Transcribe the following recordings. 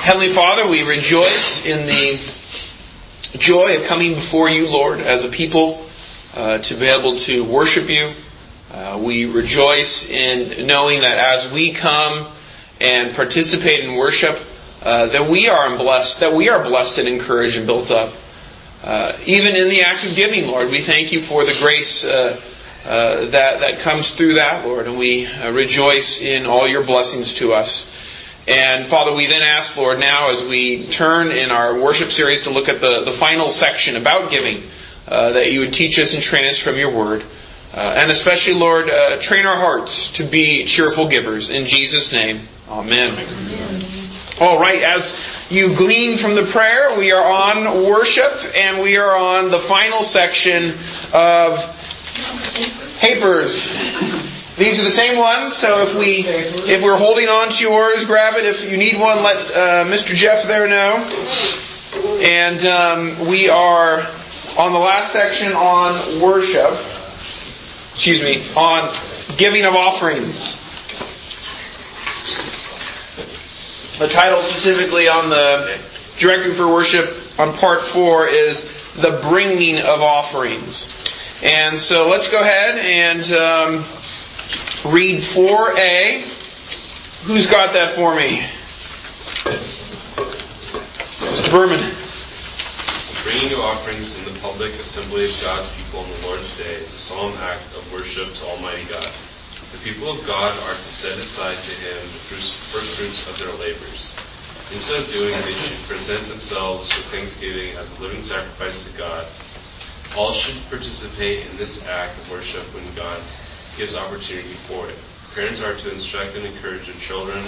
Heavenly Father, we rejoice in the joy of coming before you, Lord, as a people, to be able to worship you. We rejoice in knowing that as we come and participate in worship, that we are blessed and encouraged and built up. Even in the act of giving, Lord, we thank you for the grace that comes through that, Lord, and we rejoice in all your blessings to us. And Father, we then ask, Lord, now as we turn in our worship series to look at the final section about giving, that you would teach us and train us from your word. And especially, Lord, train our hearts to be cheerful givers. In Jesus' name, amen. All right, as you glean from the prayer, we are on worship, and we are on the final section of papers. These are the same ones, so if we're holding on to yours, grab it. If you need one, let Mr. Jeff there know. And we are on the last section on worship. On giving of offerings. The title specifically on the Directory for Worship on Part 4 is The Bringing of Offerings. And so let's go ahead and read 4a. Who's got that for me? Mr. Berman. The bringing of offerings in the public assembly of God's people on the Lord's Day is a solemn act of worship to Almighty God. The people of God are to set aside to Him the first fruits of their labors. In so doing, they should present themselves with thanksgiving as a living sacrifice to God. All should participate in this act of worship when God gives opportunity for it. Parents are to instruct and encourage their children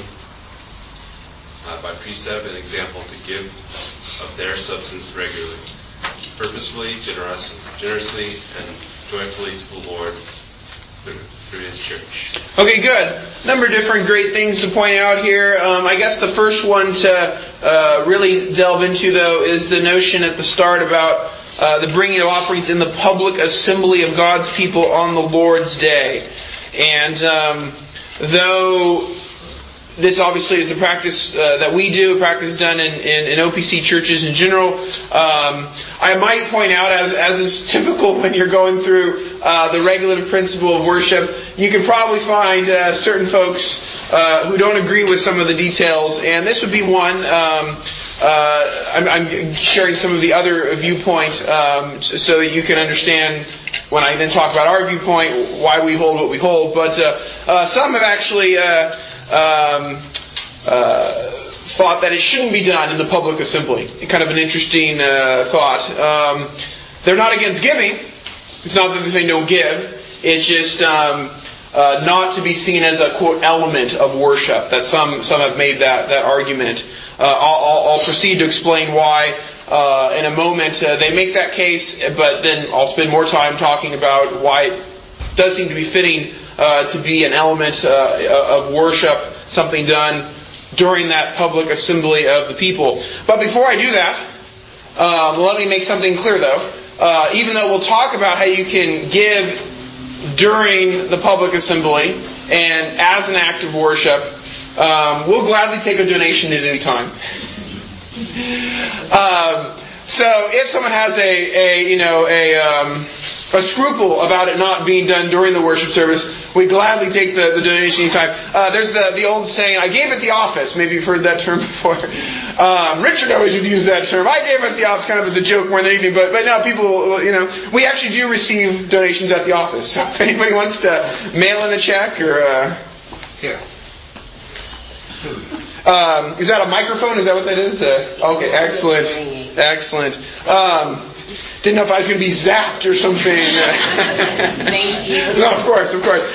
by precept and example to give of their substance regularly, purposefully, generously, and joyfully to the Lord through His church. Okay, good. Number of different great things to point out here. I guess the first one to really delve into, though, is the notion at the start about the bringing of offerings in the public assembly of God's people on the Lord's Day. And though this obviously is the practice that we do, a practice done in OPC churches in general, I might point out, as is typical when you're going through the regulative principle of worship, you can probably find certain folks who don't agree with some of the details, and this would be one. I'm sharing some of the other viewpoints so that you can understand when I then talk about our viewpoint why we hold what we hold. But some have actually thought that it shouldn't be done in the public assembly. Kind of an interesting thought. They're not against giving. It's not that they say don't give. It's just not to be seen as a quote element of worship. That some have made that argument. I'll proceed to explain why in a moment. They make that case, but then I'll spend more time talking about why it does seem to be fitting to be an element of worship, something done during that public assembly of the people. But before I do that, let me make something clear, though. Even though we'll talk about how you can give during the public assembly and as an act of worship, we'll gladly take a donation at any time. So if someone has a scruple about it not being done during the worship service, we gladly take the donation anytime. There's the old saying, I gave at the office. Maybe you've heard that term before. Richard always would use that term. I gave at the office, kind of as a joke more than anything. But now people, we actually do receive donations at the office. So if anybody wants to mail in a check or... Yeah. Is that a microphone? Is that what that is? Okay, excellent. Didn't know if I was going to be zapped or something. Thank you. No, of course.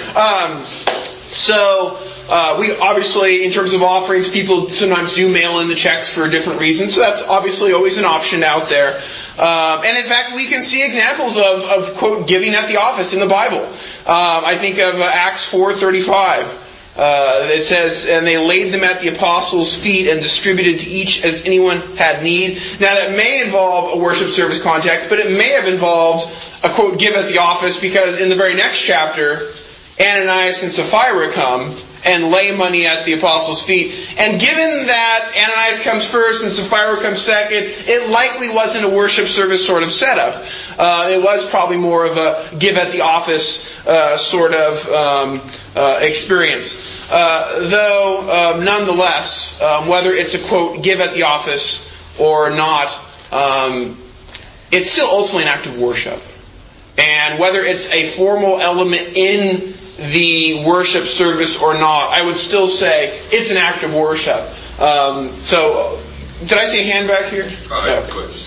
We obviously, in terms of offerings, people sometimes do mail in the checks for different reasons. So that's obviously always an option out there. And in fact, we can see examples of quote, giving at the office in the Bible. I think of Acts 4:35. It says, and they laid them at the apostles' feet and distributed to each as anyone had need. Now that may involve a worship service context, but it may have involved a quote, give at the office, because in the very next chapter, Ananias and Sapphira come and lay money at the apostles' feet. And given that Ananias comes first and Sapphira comes second, it likely wasn't a worship service sort of setup. It was probably more of a give at the office sort of experience. Though, nonetheless, whether it's a, quote, give at the office or not, it's still ultimately an act of worship. And whether it's a formal element in the worship service or not, I would still say it's an act of worship. So, did I see a hand back here? No.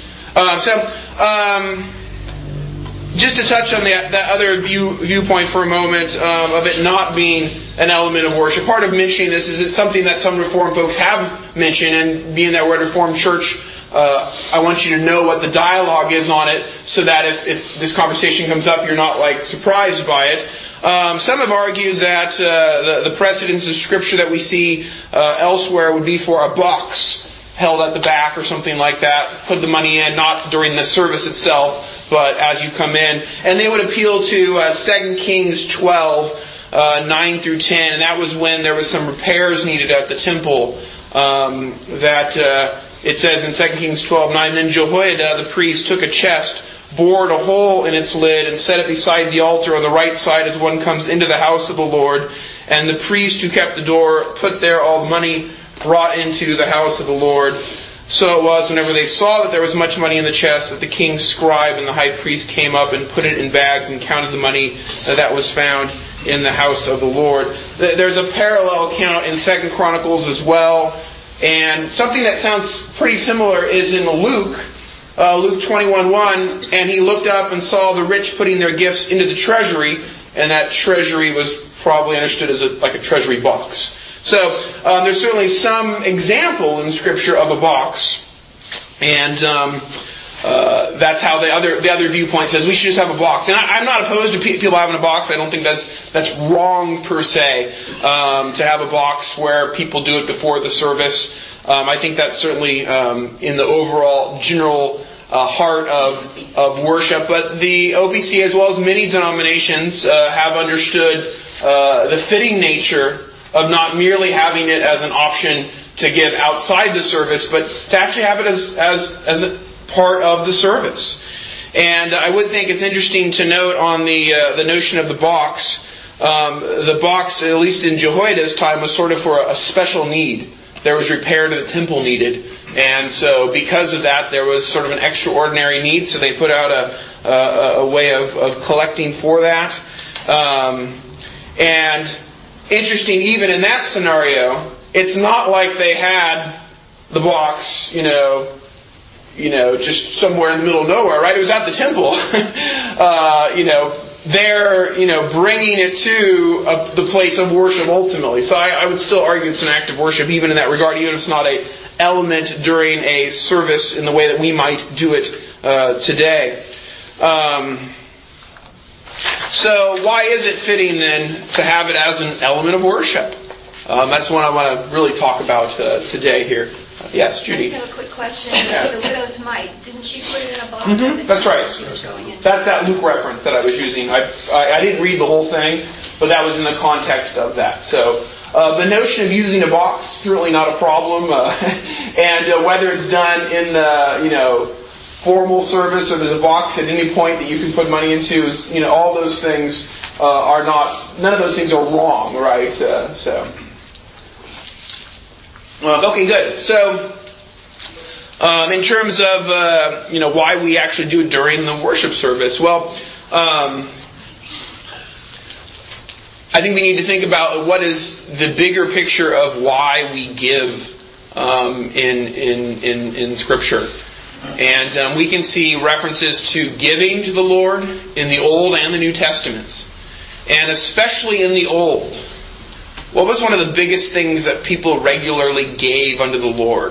Just to touch on that other viewpoint for a moment of it not being an element of worship. Part of mentioning this is it's something that some Reformed folks have mentioned, and being that we're a Reformed church, I want you to know what the dialogue is on it, so that if this conversation comes up, you're not surprised by it. Some have argued that the precedence of Scripture that we see elsewhere would be for a box held at the back or something like that. Put the money in, not during the service itself, but as you come in. And they would appeal to 2 Kings 12, 9 through 10, and that was when there was some repairs needed at the temple. It says in 2 Kings 12, 9, Then Jehoiada the priest took a chest, bored a hole in its lid, and set it beside the altar on the right side as one comes into the house of the Lord. And the priest who kept the door put there all the money brought into the house of the Lord. So it was, whenever they saw that there was much money in the chest, that the king's scribe and the high priest came up and put it in bags and counted the money that was found in the house of the Lord. There's a parallel account in 2 Chronicles as well. And something that sounds pretty similar is in Luke 21:1, and he looked up and saw the rich putting their gifts into the treasury, and that treasury was probably understood as a treasury box. So there's certainly some example in Scripture of a box, and that's how the other viewpoint says we should just have a box. And I'm not opposed to people having a box. I don't think that's wrong per se to have a box where people do it before the service. I think that's certainly in the overall general heart of worship. But the OPC, as well as many denominations, have understood the fitting nature of not merely having it as an option to give outside the service, but to actually have it as a part of the service. And I would think it's interesting to note on the notion of the box. The box, at least in Jehoiada's time, was sort of for a special need. There was repair to the temple needed. And so because of that, there was sort of an extraordinary need, so they put out a way of collecting for that. And interesting, even in that scenario, it's not like they had the box, just somewhere in the middle of nowhere, right? It was at the temple. They're, bringing it to the place of worship ultimately. So I would still argue it's an act of worship even in that regard, even if it's not an element during a service in the way that we might do it today. So why is it fitting then to have it as an element of worship? That's what I want to really talk about today here. Yes, Judy. I have a quick question. The widow's mite, didn't she put it in a box? Mm-hmm. That's right. That's that Luke reference that I was using. I didn't read the whole thing, but that was in the context of that. So the notion of using a box is really not a problem, and whether it's done in the formal service or there's a box at any point that you can put money into, is, all those things are not. None of those things are wrong, right? Okay, good. So, in terms of why we actually do it during the worship service, well, I think we need to think about what is the bigger picture of why we give in Scripture, and we can see references to giving to the Lord in the Old and the New Testaments, and especially in the Old. What was one of the biggest things that people regularly gave unto the Lord?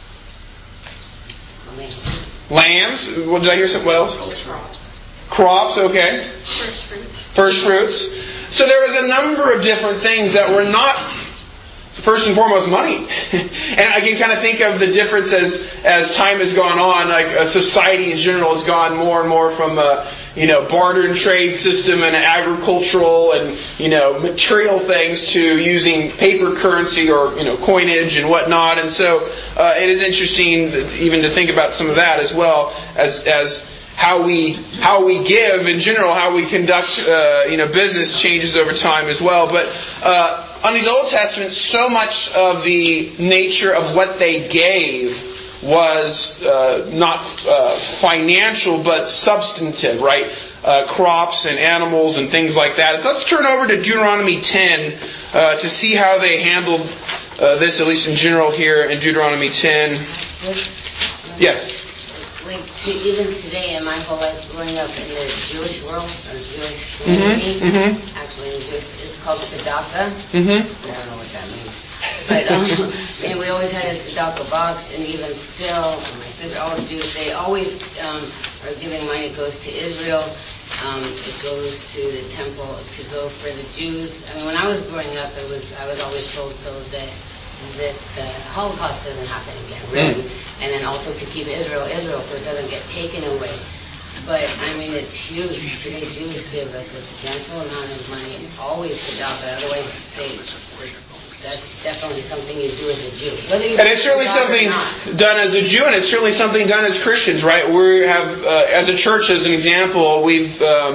Lambs. What did I hear? What else? Crops, okay. First fruits. So there was a number of different things that were not, first and foremost, money. And I can kind of think of the difference as time has gone on. Like society in general has gone more and more from barter and trade system and agricultural and, material things to using paper currency or, coinage and whatnot. And so it is interesting even to think about some of that as well as how we give in general, how we conduct business changes over time as well. But on the Old Testament, so much of the nature of what they gave was not financial but substantive, right? Crops and animals and things like that. So let's turn over to Deuteronomy 10 to see how they handled this, at least in general here in Deuteronomy 10. Yes. Like even today in my whole life growing up in the Jewish world or Jewish community, actually it's called tzedakah. I don't know what that means. But and we always had a tzedakah box, and even still, my sister always do. They always are giving money. It goes to Israel. It goes to the temple to go for the Jews. I mean, when I was growing up, I was always told so that the Holocaust doesn't happen again, really, and then also to keep Israel, so it doesn't get taken away. But I mean, it's huge. Today, Jews give us a substantial amount of money, always tzedakah. Otherwise, that's definitely something you do as a Jew. And it's certainly something done as a Jew, and it's certainly something done as Christians, right? We have, as a church, as an example, we've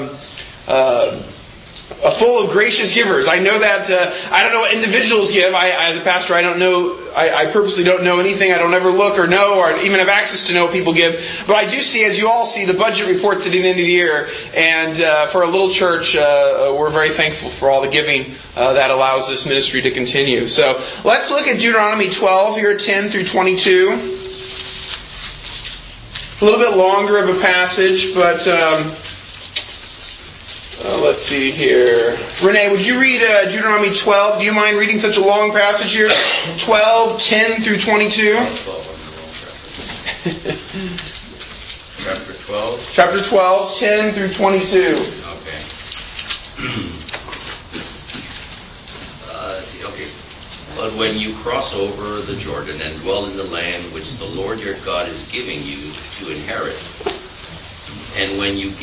full of gracious givers. I know that, I don't know what individuals give. As a pastor, I don't know, I purposely don't know anything. I don't ever look or know or even have access to know what people give. But I do see, as you all see, the budget reports at the end of the year. And for a little church, we're very thankful for all the giving that allows this ministry to continue. So let's look at Deuteronomy 12 here, 10 through 22. A little bit longer of a passage, but let's see here. Renee, would you read Deuteronomy 12? Do you mind reading such a long passage here? 12, 10 through 22. Chapter 12? Chapter 12, 10 through 22. Okay. Let's see. Okay. But when you cross over the Jordan and dwell in the land which the Lord your God is giving you to inherit, and when He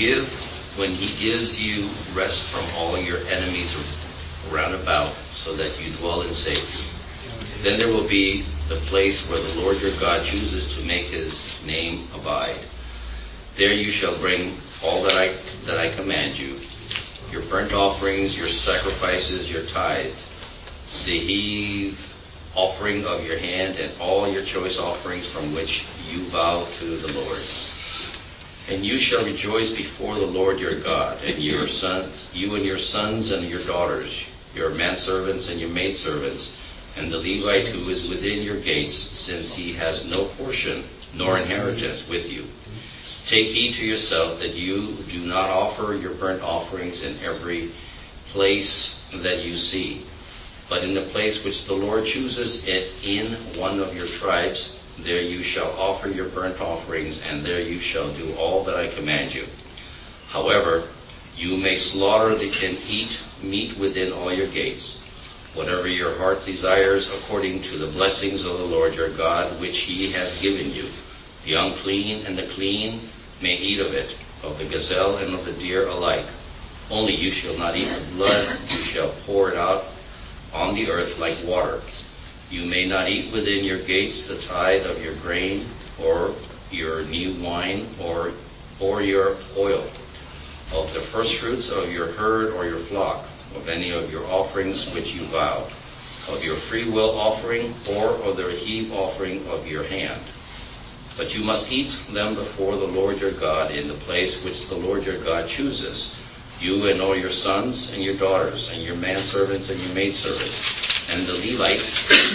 gives you rest from all your enemies round about, so that you dwell in safety, then there will be the place where the Lord your God chooses to make His name abide. There you shall bring all that I command you, your burnt offerings, your sacrifices, your tithes, the heave offering of your hand, and all your choice offerings from which you vow to the Lord. And you shall rejoice before the Lord your God, and you and your sons and your daughters, your manservants and your maidservants, and the Levite who is within your gates, since he has no portion nor inheritance with you. Take heed to yourself that you do not offer your burnt offerings in every place that you see, but in the place which the Lord chooses in one of your tribes. There you shall offer your burnt offerings, and there you shall do all that I command you. However, you may slaughter and eat meat within all your gates, whatever your heart desires, according to the blessings of the Lord your God, which He has given you. The unclean and the clean may eat of it, of the gazelle and of the deer alike. Only you shall not eat the blood, you shall pour it out on the earth like water. You may not eat within your gates the tithe of your grain, or your new wine, or your oil, of the firstfruits of your herd or your flock, of any of your offerings which you vowed, of your free will offering, or of the heave offering of your hand. But you must eat them before the Lord your God in the place which the Lord your God chooses, you and all your sons and your daughters, and your manservants and your maidservants, and the Levite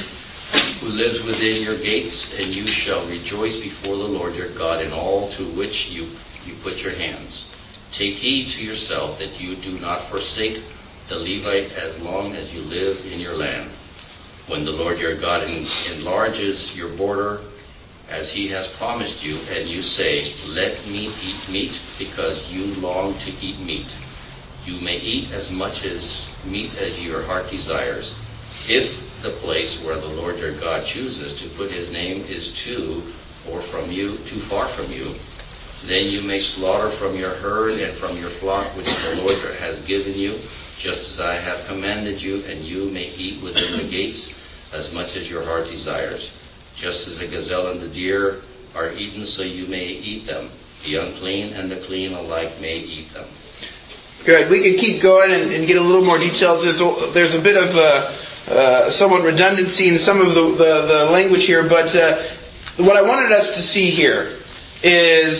who lives within your gates, and you shall rejoice before the Lord your God in all to which you put your hands. Take heed to yourself that you do not forsake the Levite as long as you live in your land. When the Lord your God enlarges your border as He has promised you, and you say, let me eat meat, because you long to eat meat, you may eat as much as meat as your heart desires. If the place where the Lord your God chooses to put His name is too far from you, Then you may slaughter from your herd and from your flock which the Lord has given you, just as I have commanded you, and you may eat within the gates as much as your heart desires. Just as the gazelle and the deer are eaten, so you may eat them. The unclean and the clean alike may eat them. Good. We could keep going and get a little more details. There's a bit of somewhat redundancy in some of the language here, but what I wanted us to see here is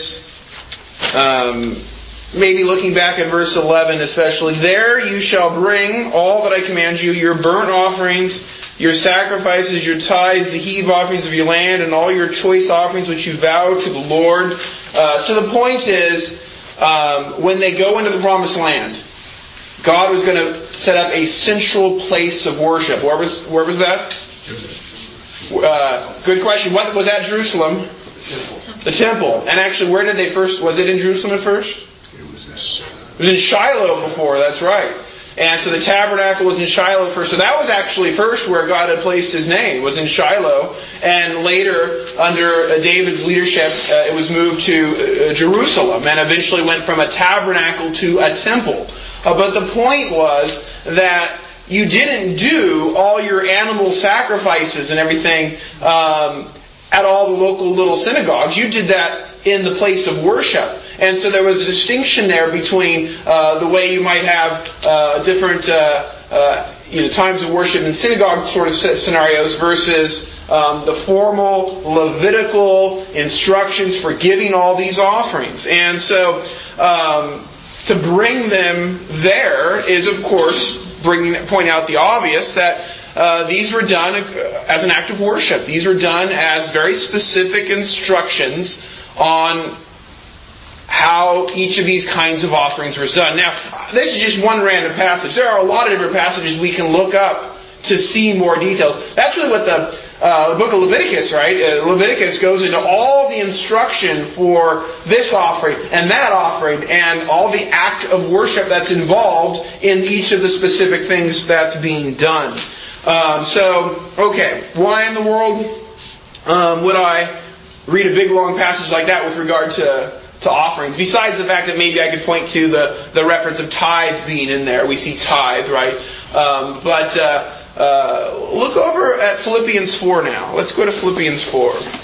maybe looking back at verse 11 especially. There you shall bring all that I command you, your burnt offerings, your sacrifices, your tithes, the heave offerings of your land, and all your choice offerings which you vow to the Lord. So the point is, when they go into the promised land, God was going to set up a central place of worship. Where was that? Good question. What was that? Jerusalem? The temple. And actually, where did they first? Was it in Jerusalem at first? It was in Shiloh before. That's right. And so the tabernacle was in Shiloh first. So that was actually first where God had placed His name, was in Shiloh. And later, under David's leadership, it was moved to Jerusalem and eventually went from a tabernacle to a temple. But the point was that you didn't do all your animal sacrifices and everything at all the local little synagogues. You did that in the place of worship. And so there was a distinction there between the way you might have different times of worship in synagogue sort of scenarios versus the formal Levitical instructions for giving all these offerings. And so to bring them there is, of course, pointing out the obvious that these were done as an act of worship. These were done as very specific instructions on how each of these kinds of offerings was done. Now, this is just one random passage. There are a lot of different passages we can look up to see more details. That's really what the book of Leviticus, right? Leviticus goes into all the instruction for this offering and that offering and all the act of worship that's involved in each of the specific things that's being done. Why in the world would I read a big long passage like that with regard to offerings? Besides the fact that maybe I could point to the reference of tithe being in there. We see tithe, right? But look over at Philippians 4 now. Let's go to Philippians 4.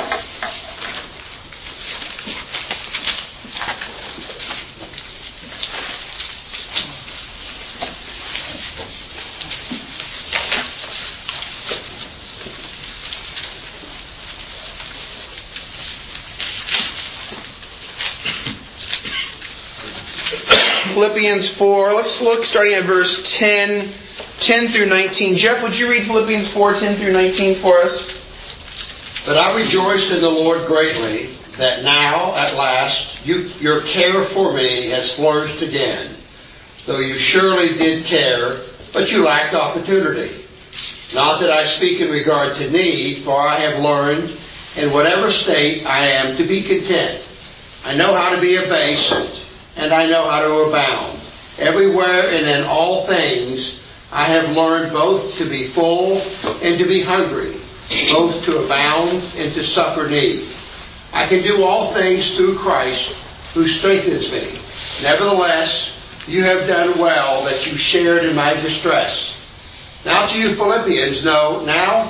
Philippians 4, let's look starting at verse 10 through 19. Jeff, would you read Philippians 4, 10 through 19 for us? But I rejoiced in the Lord greatly that now, at last, your care for me has flourished again, though you surely did care, but you lacked opportunity. Not that I speak in regard to need, for I have learned, in whatever state I am, to be content. I know how to be abased, and I know how to abound. Everywhere and in all things I have learned both to be full and to be hungry, both to abound and to suffer need. I can do all things through Christ who strengthens me. Nevertheless, you have done well that you shared in my distress. Now do you Philippians know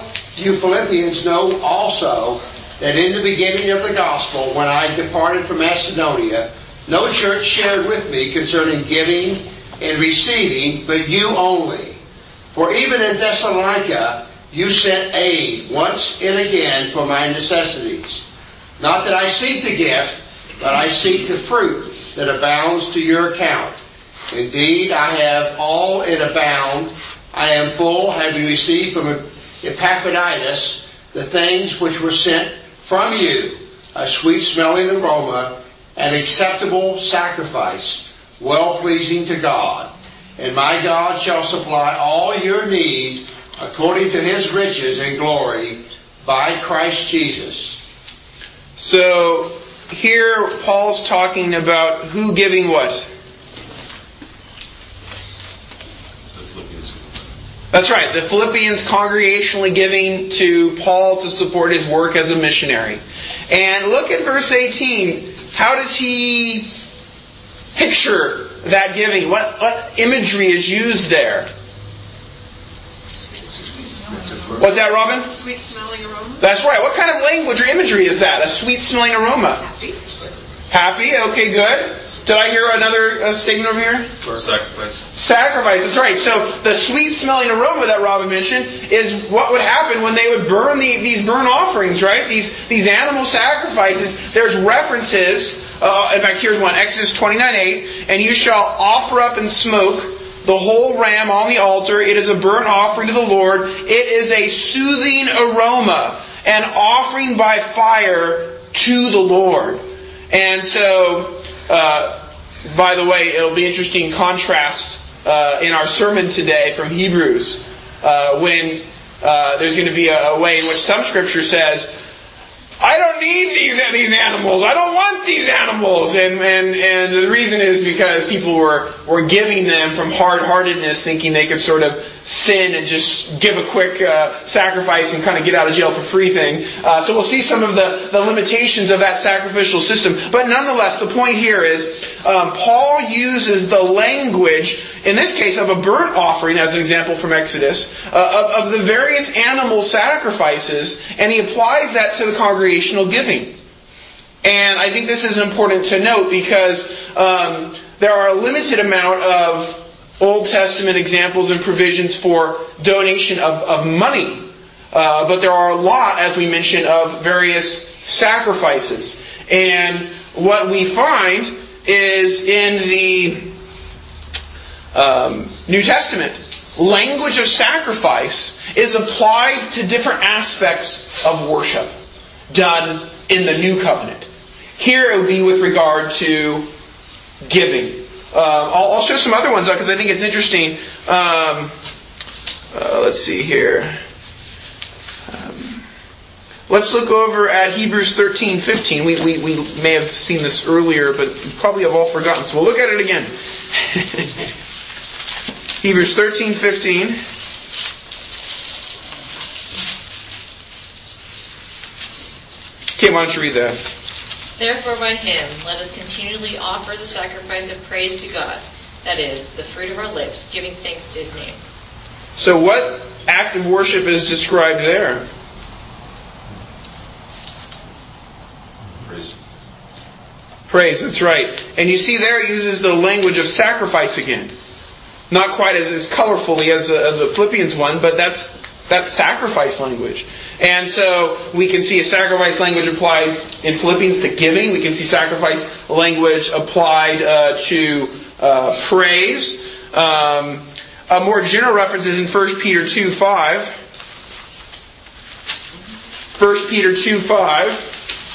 also that in the beginning of the gospel, when I departed from Macedonia, no church shared with me concerning giving and receiving, but you only. For even in Thessalonica, you sent aid once and again for my necessities. Not that I seek the gift, but I seek the fruit that abounds to your account. Indeed, I have all and abound. I am full, having received from Epaphroditus the things which were sent from you, a sweet-smelling aroma, an acceptable sacrifice, well-pleasing to God. And my God shall supply all your need according to His riches and glory by Christ Jesus. So here Paul's talking about who giving what? That's right. The Philippians congregationally giving to Paul to support his work as a missionary. And look at verse 18. how does he picture that giving? What imagery is used there? What's that, Robin? Sweet smelling aroma. That's right. What kind of language or imagery is that? A sweet smelling aroma. Happy. Happy? Okay, good. Did I hear another statement over here? Sacrifice. Sacrifice, that's right. So the sweet-smelling aroma that Robin mentioned is what would happen when they would burn these burnt offerings, right? These animal sacrifices. There's references. In fact, here's one. Exodus 29:8. And you shall offer up in smoke the whole ram on the altar. It is a burnt offering to the Lord. It is a soothing aroma, an offering by fire to the Lord. And so... by the way, it'll be interesting contrast in our sermon today from Hebrews when there's going to be a way in which some scripture says, I don't need these animals. I don't want these animals. And the reason is because people were giving them from hard-heartedness, thinking they could sort of sin and just give a quick sacrifice and kind of get out of jail for free thing. So we'll see some of the limitations of that sacrificial system. But nonetheless, the point here is Paul uses the language, in this case, of a burnt offering, as an example from Exodus, of the various animal sacrifices, and he applies that to the congregational giving. And I think this is important to note because there are a limited amount of Old Testament examples and provisions for donation of money. But there are a lot, as we mentioned, of various sacrifices. And what we find is in the New Testament, language of sacrifice is applied to different aspects of worship done in the New Covenant. Here it would be with regard to giving. I'll show some other ones because I think it's interesting. Let's see here. Let's look over at Hebrews 13:15. We may have seen this earlier, but probably have all forgotten. So we'll look at it again. Hebrews 13:15. Okay, why don't you read that? Therefore by Him let us continually offer the sacrifice of praise to God, that is, the fruit of our lips, giving thanks to His name. So what act of worship is described there? Praise. Praise, that's right. And you see there it uses the language of sacrifice again. Not quite as colorfully as the Philippians one, but that's sacrifice language. And so we can see a sacrifice language applied in Philippians to giving. We can see sacrifice language applied to praise. A more general reference is in 1 Peter 2:5. 1 Peter 2:5.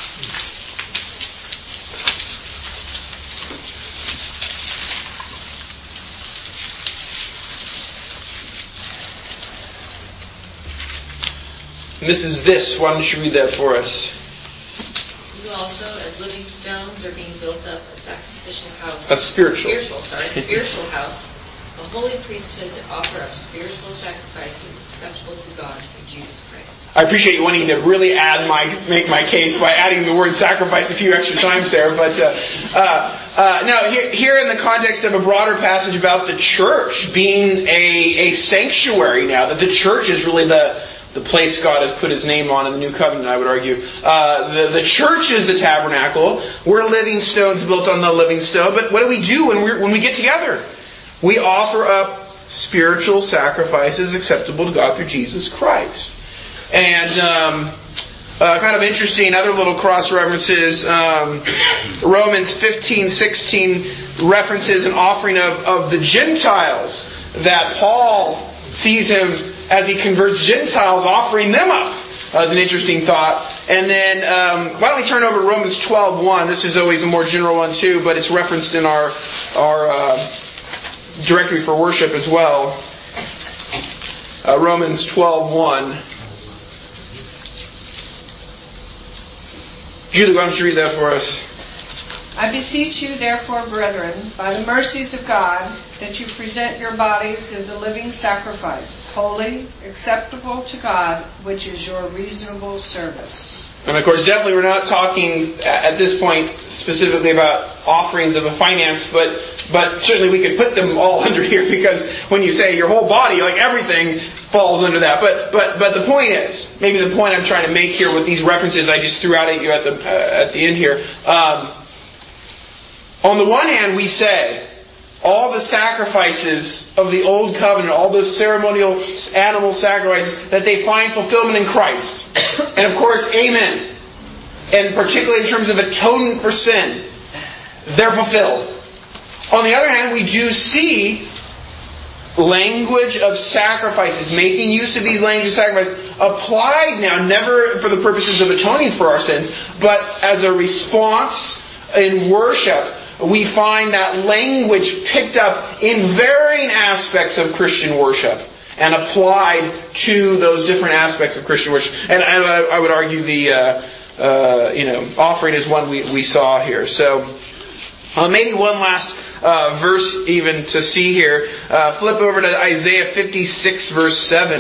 And this is this. Why don't you read that for us? You also, as living stones, are being built up a sacrificial house. Spiritual house. A holy priesthood to offer up spiritual sacrifices acceptable to God through Jesus Christ. I appreciate you wanting to really make my case by adding the word sacrifice a few extra times there. But now, here in the context of a broader passage about the church being a sanctuary now, that the church is really the place God has put His name on in the New Covenant, I would argue. The church is the tabernacle. We're living stones built on the living stone. But what do we do when we get together? We offer up spiritual sacrifices acceptable to God through Jesus Christ. And kind of interesting, other little cross-references. Romans 15:16 references an offering of the Gentiles that Paul sees him as he converts Gentiles, offering them up. That's an interesting thought. And then, why don't we turn over to Romans 12:1. This is always a more general one too, but it's referenced in our directory for worship as well. Romans 12:1. Julie, why don't you read that for us? I beseech you, therefore, brethren, by the mercies of God, that you present your bodies as a living sacrifice, holy, acceptable to God, which is your reasonable service. And of course, definitely we're not talking at this point specifically about offerings of a finance, but certainly we could put them all under here, because when you say your whole body, like everything falls under that. But the point is, maybe the point I'm trying to make here with these references I just threw out at you at the end here. On the one hand, we say all the sacrifices of the Old Covenant, all those ceremonial animal sacrifices, that they find fulfillment in Christ. And of course, amen. And particularly in terms of atonement for sin, they're fulfilled. On the other hand, we do see language of sacrifices, making use of these language of sacrifices, applied now, never for the purposes of atoning for our sins, but as a response in worship. We find that language picked up in varying aspects of Christian worship and applied to those different aspects of Christian worship. And I would argue the offering is one we saw here. So maybe one last verse even to see here. Flip over to Isaiah 56 verse 7.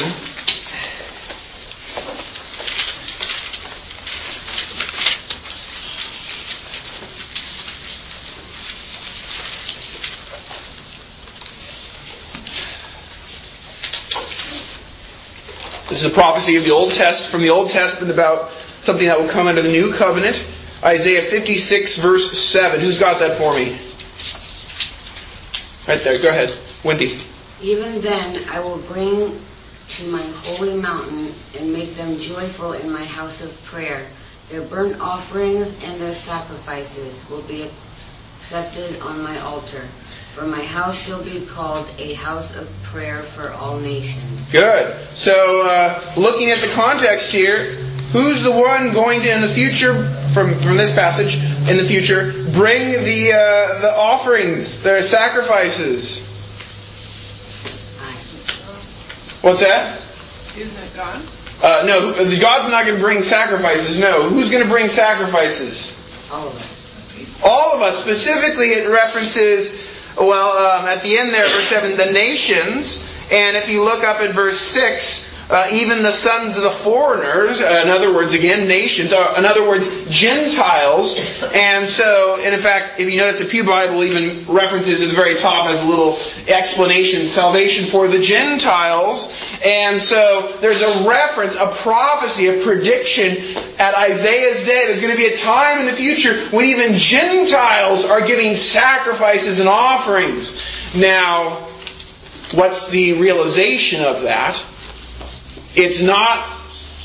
This is a prophecy of from the Old Testament about something that will come under the New Covenant. Isaiah 56 verse 7. Who's got that for me? Right there. Go ahead. Wendy. Even then I will bring to my holy mountain and make them joyful in my house of prayer. Their burnt offerings and their sacrifices will be accepted on my altar. For my house shall be called a house of prayer for all nations. Good. So, looking at the context here, who's the one going to, in the future, from this passage, in the future, bring the offerings, the sacrifices? What's that? Isn't it God? No, God's not going to bring sacrifices. No. Who's going to bring sacrifices? All of us. All of us. Specifically, it references... at the end there, verse 7, the nations, and if you look up at verse 6, even the sons of the foreigners, in other words, again, nations, in other words, Gentiles. And so, and in fact, if you notice, the Pew Bible even references at the very top as a little explanation, salvation for the Gentiles. And so, there's a reference, a prophecy, a prediction at Isaiah's day. There's going to be a time in the future when even Gentiles are giving sacrifices and offerings. Now, what's the realization of that? It's not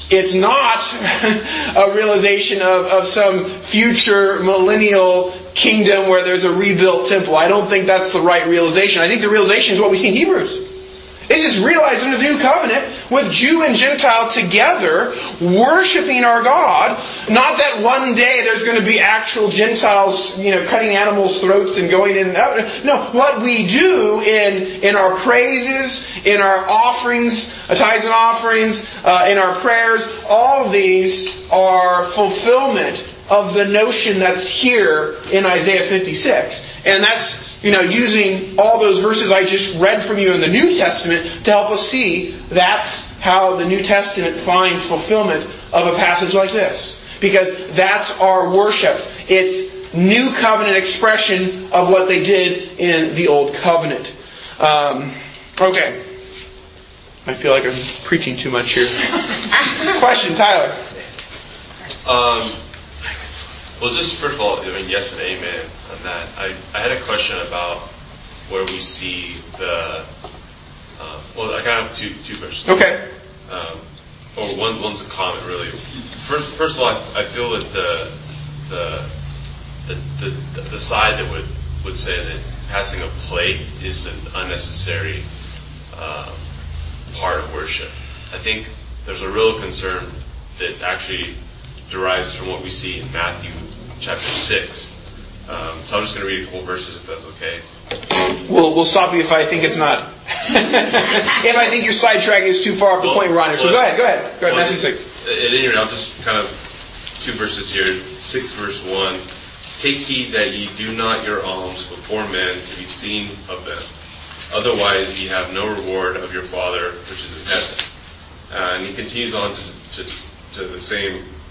a realization of some future millennial kingdom where there's a rebuilt temple. I don't think that's the right realization. I think the realization is what we see in Hebrews. It's just realizing the new covenant with Jew and Gentile together worshiping our God. Not that one day there's going to be actual Gentiles, cutting animals' throats and going in and out. No, what we do in our praises, in our offerings, tithes and offerings, in our prayers, all of these are fulfillment of the notion that's here in Isaiah 56. And that's, using all those verses I just read from you in the New Testament to help us see that's how the New Testament finds fulfillment of a passage like this. Because that's our worship. It's New Covenant expression of what they did in the Old Covenant. Okay. I feel like I'm preaching too much here. Question, Tyler. Well, just first of all, yes and amen on that. I had a question about where we see the. I kind of have two questions. Okay. Or one's a comment, really. First of all, I feel that the side that would say that passing a plate is an unnecessary part of worship. I think there's a real concern that actually derives from what we see in Matthew chapter 6. So I'm just going to read a couple verses if that's okay. We'll stop you if I think it's not. If I think your sidetracking is too far off the point we're on here. So go ahead, Matthew 6. At any rate, I'll just kind of two verses here. 6 verse 1. Take heed that ye do not your alms before men to be seen of them. Otherwise ye have no reward of your Father which is in heaven. And he continues on to the same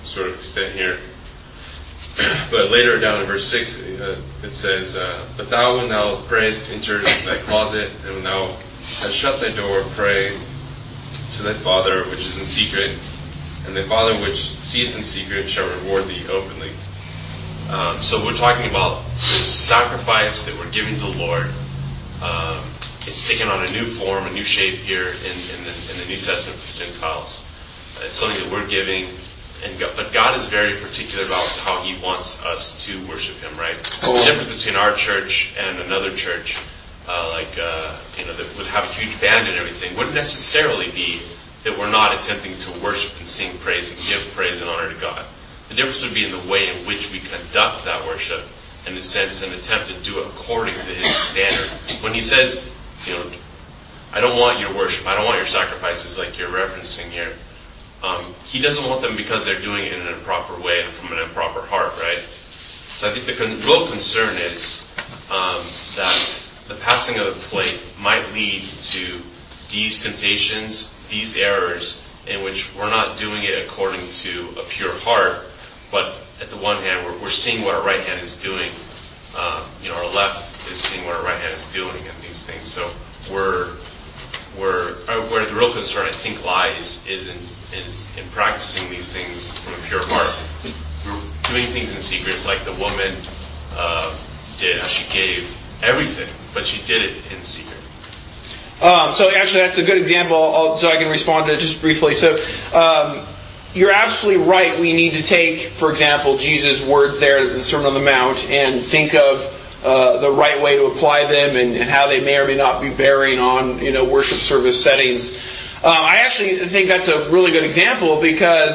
sort of extent here. But later down in verse 6, it says, "But thou, when thou prayest, enter thy closet, and when thou hast shut thy door, pray to thy Father which is in secret, and thy Father which seeth in secret shall reward thee openly." So we're talking about this sacrifice that we're giving to the Lord. It's taken on a new form, a new shape here in the New Testament for Gentiles. It's something that we're giving. But God is very particular about how He wants us to worship Him, right? The difference between our church and another church, that would have a huge band and everything, wouldn't necessarily be that we're not attempting to worship and sing praise and give praise and honor to God. The difference would be in the way in which we conduct that worship, in the sense and attempt to do it according to His standard. When He says, I don't want your worship, I don't want your sacrifices like you're referencing here, He doesn't want them because they're doing it in an improper way and from an improper heart, right? So I think the real concern is that the passing of the plate might lead to these temptations, these errors, in which we're not doing it according to a pure heart, but at the one hand, we're seeing what our right hand is doing. Our left is seeing what our right hand is doing and these things. So where the real concern, I think, lies is in practicing these things from a pure heart. We're doing things in secret, like the woman did. She gave everything, but she did it in secret. So actually, that's a good example. So I can respond to it just briefly. So you're absolutely right. We need to take, for example, Jesus' words there in the Sermon on the Mount and think of the right way to apply them and how they may or may not be bearing on worship service settings. I actually think that's a really good example because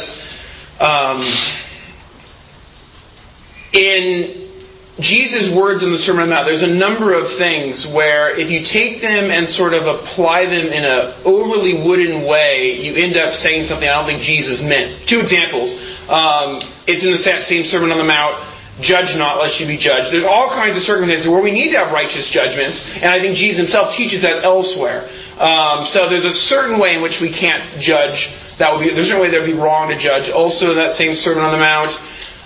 in Jesus' words in the Sermon on the Mount, there's a number of things where if you take them and sort of apply them in an overly wooden way, you end up saying something I don't think Jesus meant. 2 examples. It's in the same Sermon on the Mount. Judge not, lest you be judged. There's all kinds of circumstances where we need to have righteous judgments, and I think Jesus Himself teaches that elsewhere. So there's a certain way in which we can't judge. There's a certain way that would be wrong to judge. Also, that same Sermon on the Mount.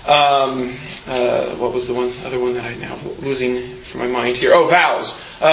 What was the other one that I'm now losing from my mind here? Oh, vows.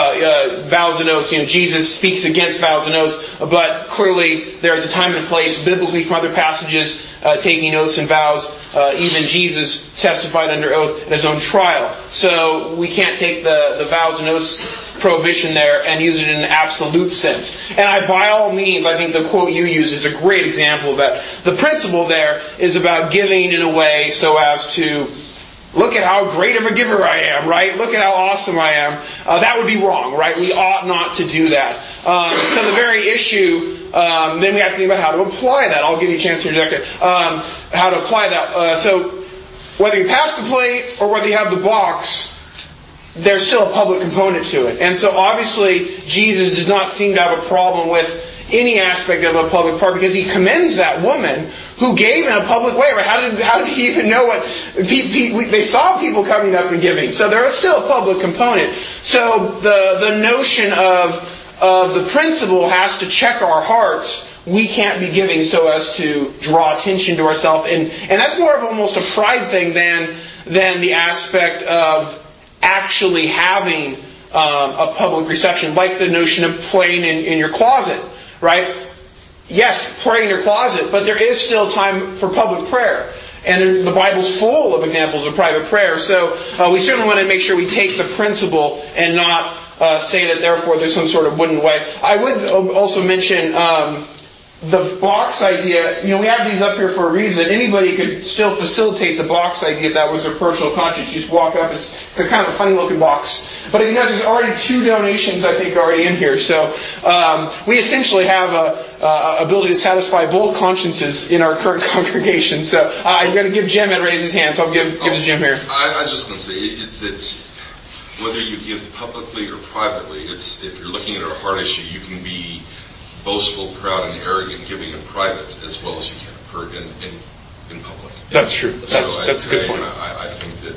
Vows and oaths. Jesus speaks against vows and oaths, but clearly there is a time and place biblically from other passages taking oaths and vows. Even Jesus testified under oath at His own trial. So we can't take the vows and oaths prohibition there and use it in an absolute sense. And by all means, I think the quote you use is a great example of that. The principle there is about giving in a way so as to look at how great of a giver I am, right? Look at how awesome I am. That would be wrong, right? We ought not to do that. So the very issue, then we have to think about how to apply that. I'll give you a chance to interject it. How to apply that. So whether you pass the plate or whether you have the box, there's still a public component to it. And so obviously Jesus does not seem to have a problem with any aspect of a public part because He commends that woman who gave in a public way. Right? How did He even know what... They saw people coming up and giving. So there is still a public component. So the notion of the principle has to check our hearts. We can't be giving so as to draw attention to ourselves. And that's more of almost a pride thing than the aspect of actually having a public reception, like the notion of praying in your closet. Right? Yes, pray in your closet, but there is still time for public prayer. And the Bible's full of examples of private prayer. So we certainly want to make sure we take the principle and not say that therefore there's some sort of wooden way. I would also mention the box idea. We have these up here for a reason. Anybody could still facilitate the box idea if that was their personal conscience. You just walk up. It's kind of a funny looking box. But there's already 2 donations, I think, already in here. So we essentially have a ability to satisfy both consciences in our current congregation. So I'm going to give Jim had raised his hand, so I'll give it to Jim here. I was just going to say that whether you give publicly or privately, if you're looking at a heart issue, you can be boastful, proud, and arrogant giving in private as well as you can in public. That's true. That's a good point. I think that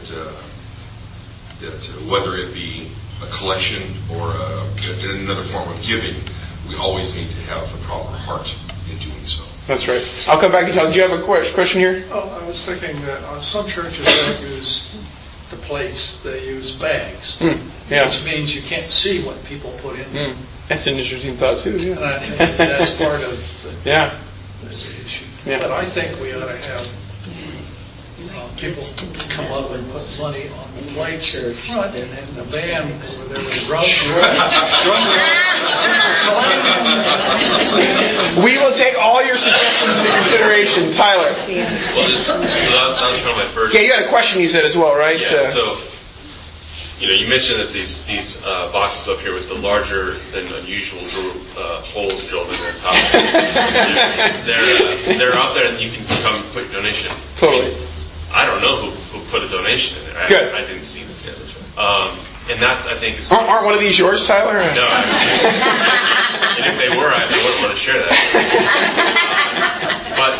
whether it be a collection or another form of giving, we always need to have the proper heart in doing so. That's right. I'll come back and tell. Do you have a question here? Oh, I was thinking that some churches don't use the plates; they use bags, which means you can't see what people put in. That's an interesting thought too. Yeah. And I think that's part of the issue. Yeah. But I think we ought to have people come up and put money on the plates front, and then the band over there would run. We will take all your suggestions into consideration, Tyler. Well, that was from my first. Yeah, you had a question you said as well, right? Yeah. So, you mentioned that these boxes up here with the larger than unusual holes drilled in the top. They're out there, and you can come put your donation. Totally. I don't know who put a donation in there. Good. I didn't see them. And that, I think, is... Aren't one of these yours, Tyler? No. And if they were, I wouldn't want to share that. But,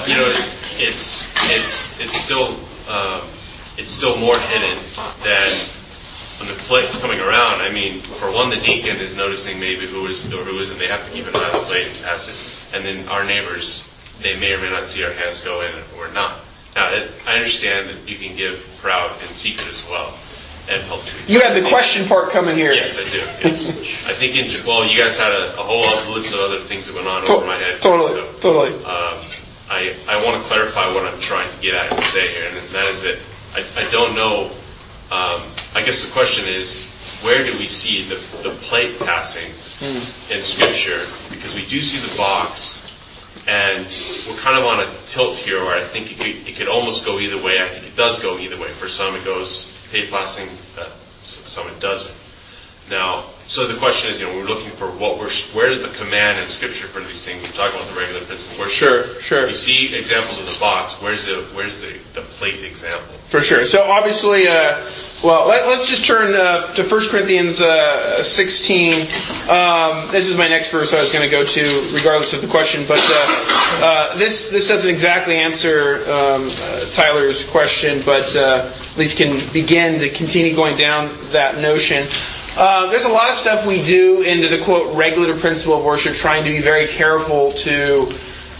it's still more hidden than when the plate's coming around. I mean, for one, the deacon is noticing maybe who is or who isn't. They have to keep an eye on the plate and pass it. And then our neighbors, they may or may not see our hands go in or not. Now, I understand that you can give proud in secret as well, and publicly. You had the question part coming here. Yes, I do. Yes. I think, you guys had a whole list of other things that went on over my head. Totally. I want to clarify what I'm trying to get at and say here, and that is that I don't know. I guess the question is, where do we see the plate passing in Scripture? Because we do see the box. And we're kind of on a tilt here where I think it could almost go either way. I think it does go either way. For some, it goes plate passing. Some it doesn't. Now, so the question is, we're looking for where's the command in Scripture for these things? We're talking about the regular principle. Sure. We see examples of the box. Where's the plate example? For sure. So obviously, let's just turn to 1 Corinthians 16. This is my next verse I was going to go to, regardless of the question. But this doesn't exactly answer Tyler's question, but at least can begin to continue going down that notion. There's a lot of stuff we do into the, quote, regular principle of worship, trying to be very careful to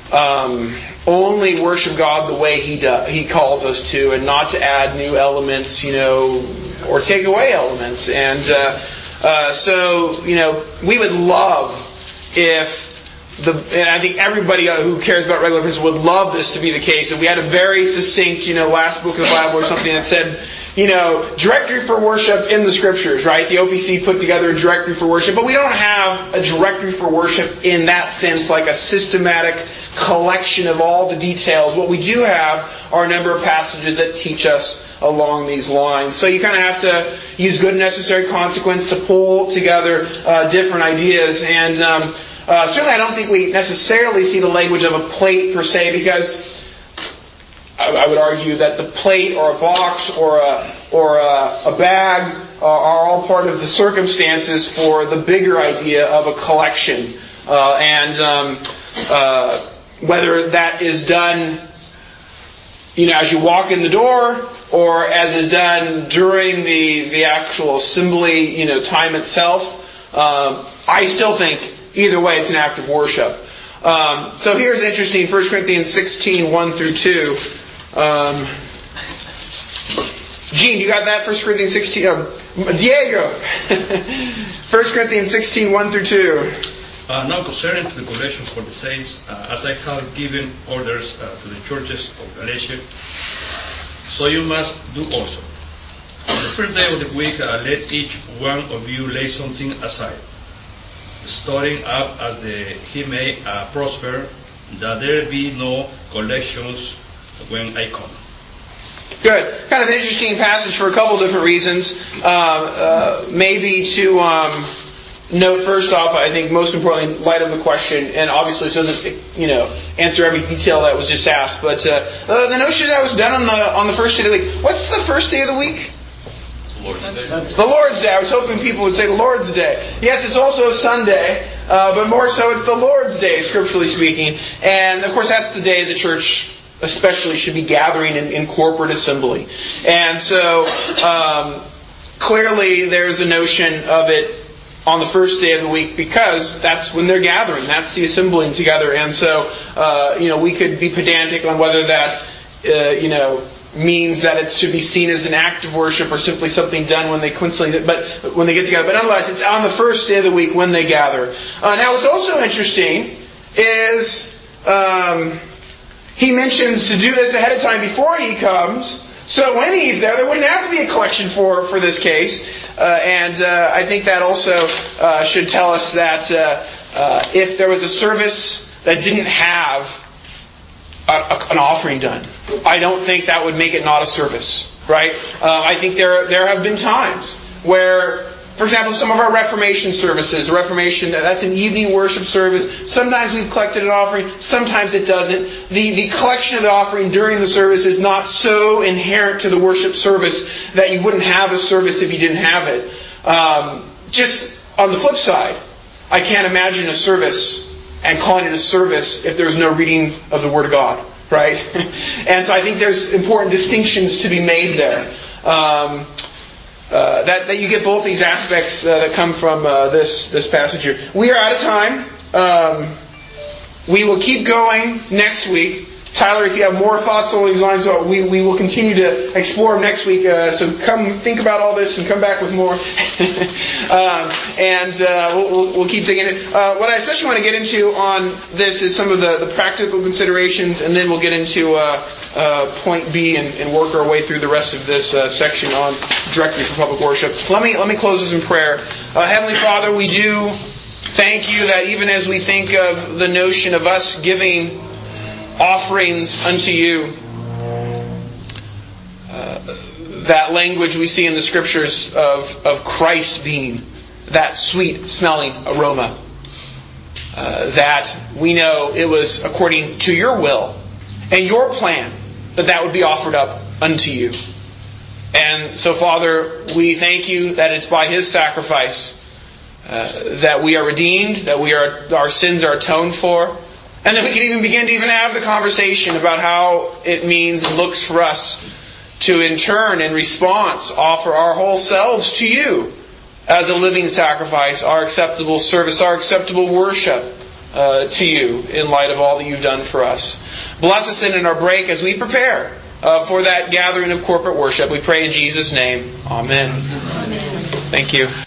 only worship God the way He calls us to, and not to add new elements, or take away elements. And so we would love if and I think everybody who cares about regular principle would love this to be the case. If we had a very succinct, last book of the Bible or something that said, directory for worship in the Scriptures, right? The OPC put together a directory for worship, but we don't have a directory for worship in that sense, like a systematic collection of all the details. What we do have are a number of passages that teach us along these lines. So you kind of have to use good necessary consequence to pull together different ideas. And certainly I don't think we necessarily see the language of a plate per se, because I would argue that the plate or a box or a bag are all part of the circumstances for the bigger idea of a collection. Whether that is done, as you walk in the door, or as is done during the actual assembly, time itself, I still think either way it's an act of worship. So here's interesting, 1 Corinthians 16, 1 through 2. Gene, you got that? 1 Corinthians 16. Diego! 1 Corinthians 16, 1 through 2. Now concerning to the collection for the saints, as I have given orders to the churches of Galatia, so you must do also. On the first day of the week, let each one of you lay something aside, storing up as he may prosper, that there be no collections when I come. Good. Kind of an interesting passage for a couple different reasons. Maybe to note first off, I think most importantly, in light of the question, and obviously this doesn't answer every detail that was just asked, but the notion that was done on the first day of the week. What's the first day of the week? The Lord's Day. The Lord's Day. I was hoping people would say the Lord's Day. Yes, it's also a Sunday, but more so it's the Lord's Day, scripturally speaking. And of course that's the day the church especially should be gathering in corporate assembly. And so clearly there's a notion of it on the first day of the week because that's when they're gathering. That's the assembling together. And so, we could be pedantic on whether that, means that it should be seen as an act of worship or simply something done when they coincidentally, but when they get together. But nonetheless, it's on the first day of the week when they gather. Now, what's also interesting is he mentions to do this ahead of time before he comes. So when he's there wouldn't have to be a collection for this case. And I think that also should tell us that if there was a service that didn't have an offering done, I don't think that would make it not a service, right? I think there have been times where, for example, some of our Reformation services, that's an evening worship service. Sometimes we've collected an offering, sometimes it doesn't. The collection of the offering during the service is not so inherent to the worship service that you wouldn't have a service if you didn't have it. Just on the flip side, I can't imagine a service and calling it a service if there's no reading of the Word of God, right? And so I think there's important distinctions to be made there. That you get both these aspects that come from this passage here. We are out of time. We will keep going next week. Tyler, if you have more thoughts along these lines, we will continue to explore them next week. So come think about all this and come back with more. We'll keep digging in. What I especially want to get into on this is some of the practical considerations, and then we'll get into point B and work our way through the rest of this section on directory for public worship. Let me close this in prayer. Heavenly Father, we do thank you that even as we think of the notion of us giving offerings unto you, that language we see in the Scriptures of Christ being that sweet-smelling aroma, that we know it was according to your will and your plan that would be offered up unto you. And so, Father, we thank you that it's by His sacrifice that we are redeemed, that our sins are atoned for, and then we can even begin to have the conversation about how it means and looks for us to, in turn, in response, offer our whole selves to you as a living sacrifice, our acceptable service, our acceptable worship to you in light of all that you've done for us. Bless us in our break as we prepare for that gathering of corporate worship. We pray in Jesus' name. Amen. Thank you.